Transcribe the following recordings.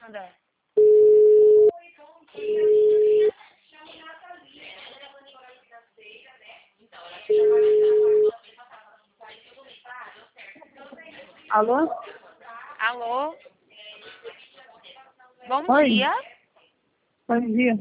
Nada. Alô? Alô? Bom Oi. dia. Bom dia.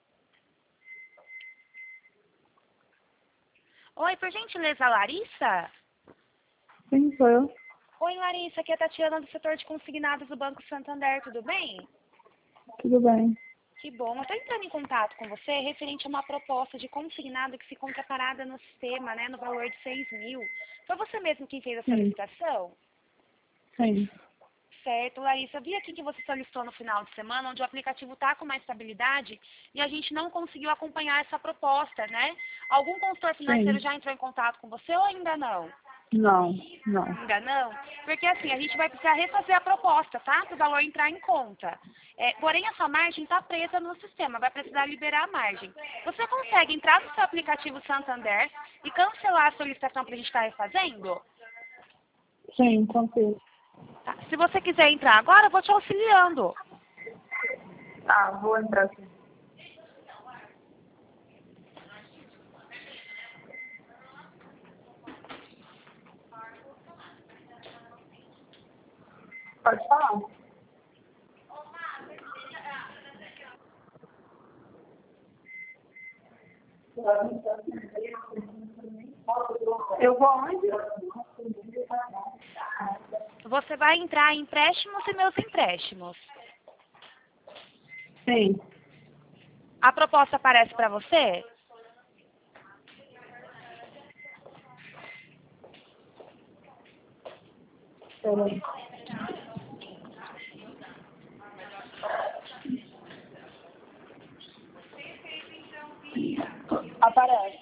Oi, por gentileza, Larissa? Sim, sou eu. Oi, Larissa, aqui é a Tatiana do setor de consignados do Banco Santander, tudo bem? Tudo bem? Que bom. Eu estou entrando em contato com você referente a uma proposta de consignado que se encontra parada no sistema, né, no valor de 6.000. Foi você mesmo quem fez a Sim. solicitação? Sim. Certo, Larissa, eu vi aqui que você solicitou no final de semana, onde o aplicativo está com mais estabilidade e a gente não conseguiu acompanhar essa proposta, né? Algum consultor financeiro Sim. já entrou em contato com você ou ainda não? Não, não. Ainda não? Porque assim, a gente vai precisar refazer a proposta, tá? Para o valor entrar em conta. Porém, a sua margem está presa no sistema, vai precisar liberar a margem. Você consegue entrar no seu aplicativo Santander e cancelar a solicitação para a gente estar refazendo? Sim, consigo. Tá. Se você quiser entrar agora, eu vou te auxiliando. Tá, vou entrar aqui. Pode falar. Eu vou onde? Você vai entrar em empréstimos e meus empréstimos. Sim. A proposta aparece para você? Peraí. Aparece.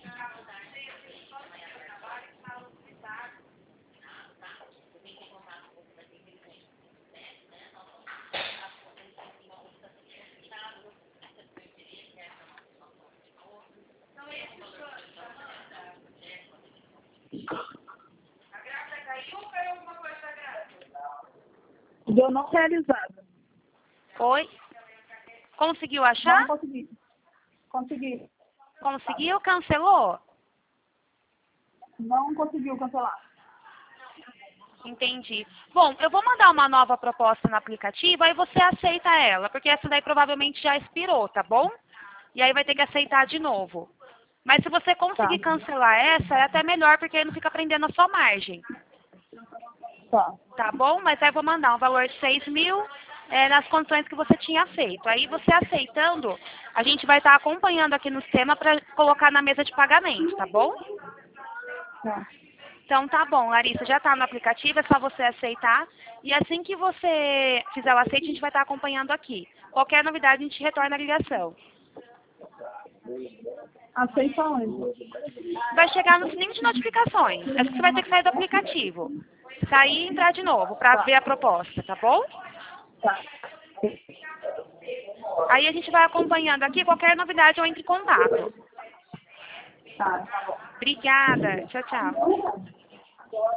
Deu não realizada. Oi? Conseguiu Não achar? consegui. Consegui. Conseguiu? Cancelou? Não conseguiu cancelar. Entendi. Bom, eu vou mandar uma nova proposta no aplicativo, aí você aceita ela, porque essa daí provavelmente já expirou, tá bom? E aí vai ter que aceitar de novo. Mas se você conseguir Tá. cancelar essa, é até melhor, porque aí não fica prendendo a sua margem. Tá. Tá bom? Mas aí eu vou mandar um valor de 6.000 nas condições que você tinha feito. Aí você aceitando, a gente vai estar acompanhando aqui no sistema para colocar na mesa de pagamento, tá bom? Tá. Então tá bom, Larissa, já tá no aplicativo, é só você aceitar. E assim que você fizer o aceite, a gente vai estar acompanhando aqui. Qualquer novidade, a gente retorna a ligação. Aceita onde? Vai chegar no sininho de notificações. É que você vai ter que sair do aplicativo. Sair e entrar de novo para ver a proposta, tá bom? Tá. Aí a gente vai acompanhando aqui, qualquer novidade eu entro em contato. Tá. Obrigada. Tchau, tchau.